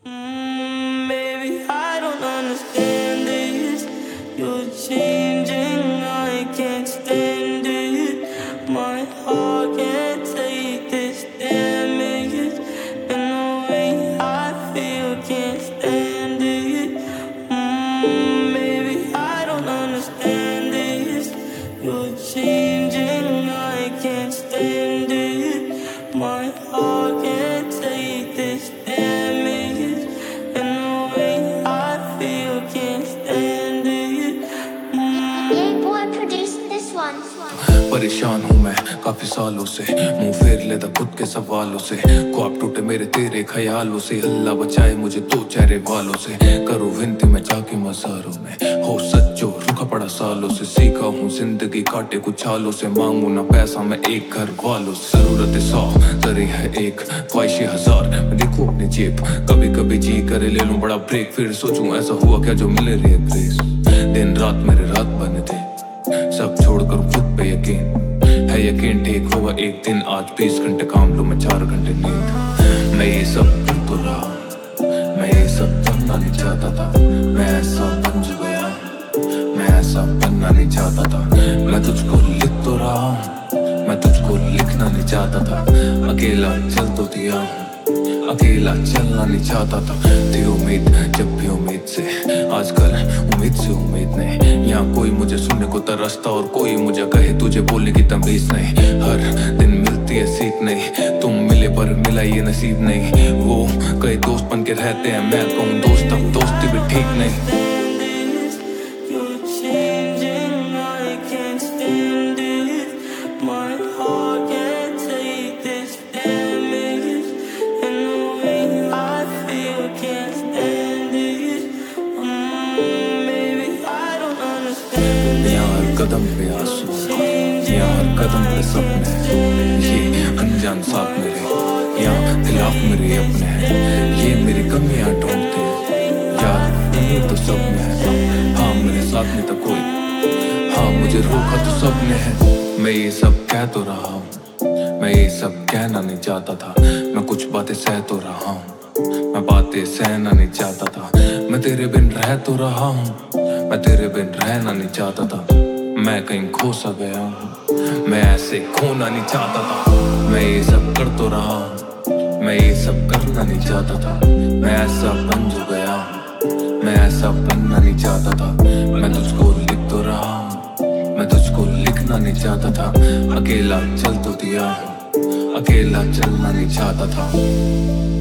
Maybe I don't understand this. You're changing, I can't stand it. My heart can't take this damage, and the way I feel can't stand it. Maybe I don't understand this. You're changing, I can't stand it. My heart can't take this damage, and the way I feel can't stand it. Yay boy produced this one. परेशान हूँ मैं काफी सालों से, मुंह फेर लेता खुद के सवालों से। ख्वाब टूटे मेरे तेरे ख्यालों से, अल्लाह बचाए मुझे दो चेहरे वालों से। करूँ विनती मैं जाके मज़ारों में, हो सच्चो रुका पड़ा सालों से। सीखा हूँ जिंदगी काटे कुछ छालों से, मांगू ना पैसा मैं एक घर वालों से। जरूरत 100 तरी है एक, ख्वाहिशें 1000, मैं देखूं अपनी जेब। कभी कभी जी करे ले लूं बड़ा ब्रेक, फिर सोचूं ऐसा हुआ क्या जो मिले रे ग्रेस। दिन रात मेरे रात बने थे, सब छोड़कर खुद पे यकीन है। यकीन ठीक होगा एक दिन, आज 20 घंटे काम लूं मैं 4 घंटे नींद। मैं ये सब कर तो रहा, मैं ये सब बनना नहीं चाहता था। मैं ऐसा बन जो गया, मैं ऐसा बनना नहीं चाहता था। मैं तुझको लिख तो रहा हूँ, मैं तुझको लिखना नहीं चाहता था। अकेला चल तो दिया, अकेला चलना नहीं चाहता था। थी उम्मीद जब भी उम्मीद से, आजकल उम्मीद से उम्मीद नहीं। यहाँ कोई मुझे सुनने को तरसता और कोई मुझे कहे तुझे बोलने की तमीज नहीं। हर दिन मिलती है सीख नहीं, तुम मिले पर मिला ये नसीब नहीं। वो कई दोस्त बन के रहते हैं, मैं कहूँ दोस्त अब दोस्ती भी ठीक नहीं। You're changing, I can't stand it. My heart can't take this damage, and the way I feel can't stand it. Maybe I don't understand it. यहाँ हर कदम पे आंसू, यहाँ हर कदम पे सपने, ये अनजान साथ मेरे, यहाँ खिलाफ मेरे अपने हैं। ये मेरी कमियाँ ढूंढते यार, उम्मीद तो सब में है। हाँ मेरे साथ में तो कोई, हाँ मुझे रोका तो सब ने है। मैं ये सब कह तो रहा हूँ, मैं ये सब कहना नहीं चाहता था। मैं कुछ बातें सह तो रहा हूँ, मैं बातें सहना नहीं चाहता था। मैं तेरे बिन रह तो रहा हूँ, मैं तेरे बिन रहना नहीं चाहता था। मैं कहीं खो सा गया हूँ, मैं ऐसे खोना नहीं चाहता था। मैं ये सब कर तो रहा हूँ, मैं ये सब करना नहीं चाहता था। मैं ऐसा बन जो गया हूँ, मैं ऐसा बनना नहीं चाहता था। मैं तुझको लिख तो रहा हूँ, मैं तुझको लिखना नहीं चाहता था। अकेला चल तो दिया हूँ, अकेला चलना नहीं चाहता था।